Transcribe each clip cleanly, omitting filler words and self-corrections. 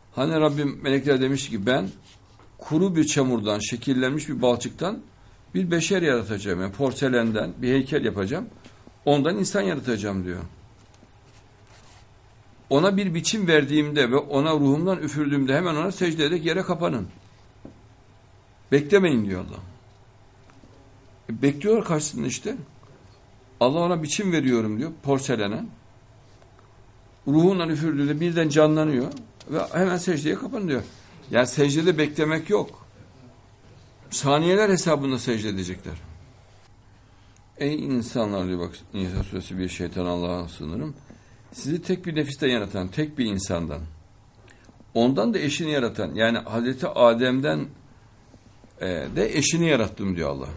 Hani Rabbim melekler demiş ki ben kuru bir çamurdan şekillenmiş bir balçıktan bir beşer yaratacağım. Yani porselenden bir heykel yapacağım. Ondan insan yaratacağım diyor. Ona bir biçim verdiğimde ve ona ruhumdan üfürdüğümde hemen ona secde ederek yere kapanın. Beklemeyin diyor Allah. Bekliyorlar karşısında işte. Allah ona biçim veriyorum diyor porselene. Ruhundan üfürdüğünde birden canlanıyor ve hemen secdeye kapanın diyor. Yani secdede beklemek yok. Saniyeler hesabında secde edecekler. Ey insanlar diyor bak İsa suresi bir şeytan Allah'a sığınırım. Sizi tek bir nefisten yaratan, tek bir insandan. Ondan da eşini yaratan yani Hazreti Adem'den de eşini yarattım diyor Allah.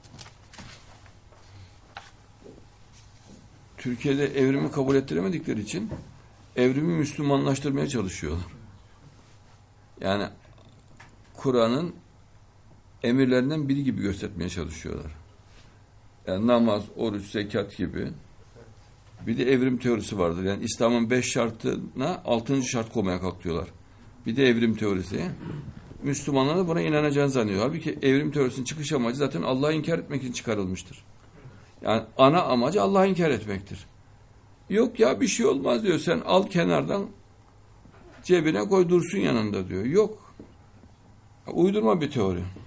Türkiye'de evrimi kabul ettiremedikleri için evrimi Müslümanlaştırmaya çalışıyorlar. Yani Kur'an'ın emirlerinden biri gibi göstermeye çalışıyorlar. Yani namaz, oruç, zekat gibi. Bir de evrim teorisi vardır. Yani İslam'ın 5 şartına 6. şart koymaya kalkıyorlar. Bir de evrim teorisi. Müslümanlar da buna inanacağını zannediyor. Halbuki evrim teorisinin çıkış amacı zaten Allah'ı inkar etmek için çıkarılmıştır. Yani ana amacı Allah'ı inkar etmektir. Yok ya bir şey olmaz diyor. Sen al kenardan cebine koy dursun yanında diyor. Yok. Uydurma bir teori.